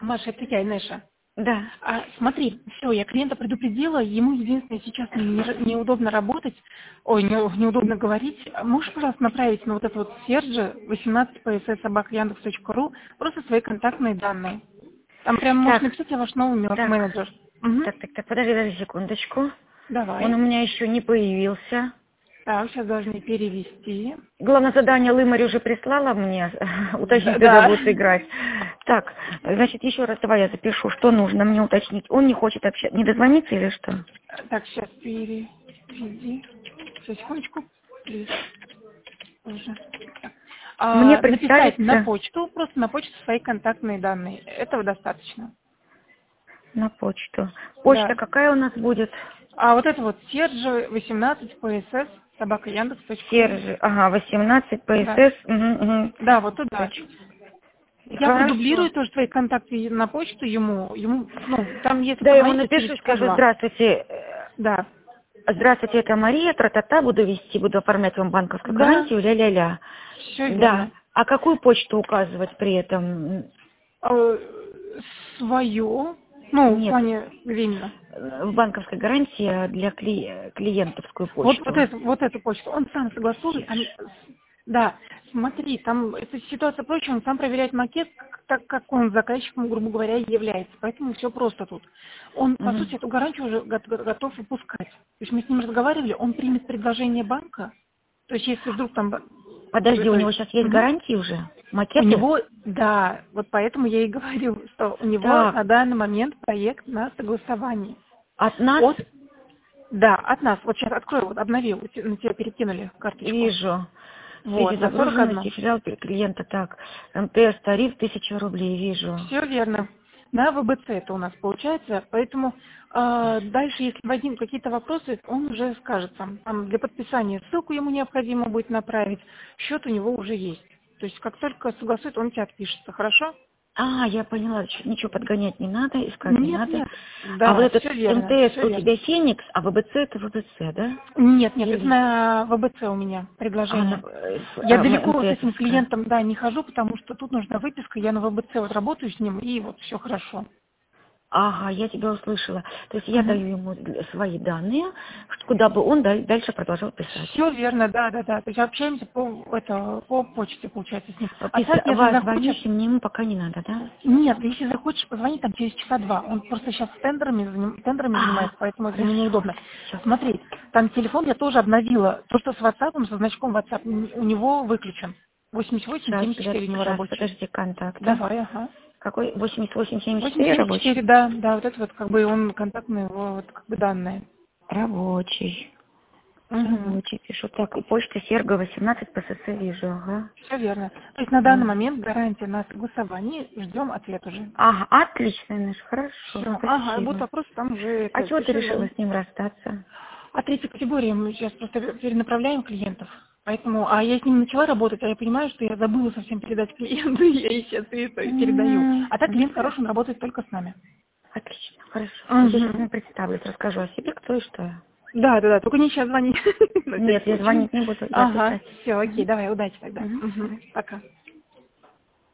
Маша, это я, Инеша. Да. Смотри, все, я клиента предупредила, ему единственное сейчас неудобно работать, неудобно говорить. Можешь, пожалуйста, направить на вот это вот Сержи 18pss@yandex.ru просто свои контактные данные. Там прям можно Так, написать, я ваш новый менеджер. Угу. так, подожди секундочку. Давай. Он у меня еще не появился. Так, сейчас должны перевести. Главное задание Лымарь уже прислала мне, уточнить, когда Да. будет играть. Так, значит, еще раз давай я запишу, что нужно мне уточнить. Он не хочет общаться, не дозвониться или что? Так, сейчас переведи. Сейчас, секундочку. Уже. Мне Написать на представится почту, просто на почту свои контактные данные. Этого достаточно. на почту. Почта Да. какая у нас будет? А вот это вот Сержи 18 PSS @yandex.ru. Сержи, 18 Да. ПСС. Угу. Да, вот туда. Точно. Я Хорошо. продублирую тоже твои контакты на почту ему, там если Да, я ему позвонить, то через напишу, часа скажу, два. здравствуйте. Да. Здравствуйте, это Мария, тра-та-та, буду вести, буду оформлять вам банковскую Да, гарантию, ля-ля-ля. все Да. верно. А какую почту указывать при этом? А, свое, в Нет, плане где именно? банковская гарантия для клиентовскую Вот почту. эту почту. Он сам согласует. Серж. Да, смотри, там эта ситуация проще, он сам проверяет макет, так как он заказчиком, грубо говоря, и является. Поэтому все просто тут. Он, по Мгм. сути, эту гарантию уже готов выпускать. То есть мы с ним разговаривали, он примет предложение банка. То есть если вдруг там... Подожди, у то него есть, сейчас есть мгм. гарантии уже? У Макеты? него, да, вот поэтому я и говорю, что у него Так, на данный момент проект на согласовании. от нас От нас. Вот сейчас открою, вот обновил, на тебя перекинули карточку. вижу. В связи Вот, с на 41. загруженностью филиал клиента, так, МТС тариф 1000 рублей, вижу. Все верно. На ВБЦ это у нас получается, поэтому дальше, если возникнут какие-то вопросы, он уже скажет сам. Там для подписания ссылку ему необходимо будет направить, счет у него уже есть. То есть как только согласует, он тебе отпишется, хорошо? Я поняла, ничего подгонять не надо, искать не Нет, надо. нет. А вот Да, этот все верно, МТС все у верно. тебя Феникс, а ВБЦ это ВБЦ, да? Нет, это Или на ВБЦ у меня предложение. Я далеко с этим МТСовская. клиентом, да, не хожу, потому что тут нужна выписка, я на ВБЦ вот работаю с ним, и вот все хорошо. Ага, я тебя услышала. То есть я Мгм. даю ему свои данные, куда бы он дальше продолжал писать. Все верно, да. То есть общаемся по почте, получается, с ним. А так, если Вас захочет, звонить ему пока не надо, да? нет, если захочешь, позвони там через часа два. Он просто сейчас тендерами Ага, занимается, поэтому это ему хорошо. неудобно. Сейчас. Смотри, там телефон я тоже обновила. То, что с WhatsApp, со значком WhatsApp, у него выключен. 8874 у него Сейчас, рабочий. подожди, контакты. Давай, ага. Какой? 8874 874, рабочий? да, вот это вот как бы он контактные его вот как бы данные. Рабочий. Угу. Рабочий, пишу. Так, и почта Серго 18 ПСС вижу, ага. Все верно. То есть на данный Мгм. момент гарантия на согласование, ждем ответ уже. Ага, отлично, Инесс, хорошо, Все, ага, будут спасибо. вопросы, там уже А чего ты пиши, решила звони. с ним расстаться? А третья категория, мы сейчас просто перенаправляем клиентов. Поэтому, я с ним начала работать, а я понимаю, что я забыла совсем передать клиенту, я ей сейчас это передаю. А так клиент хороший, он работает только с нами. Отлично, хорошо. Я сейчас ему Угу. представлюсь, расскажу о себе, кто и что я. Да, только не сейчас звони, на всякий Нет, я случай. звонить не буду, я Ага, писать. все, окей, Мгм. давай, удачи тогда. Мгм, Угу. хорошо. Пока.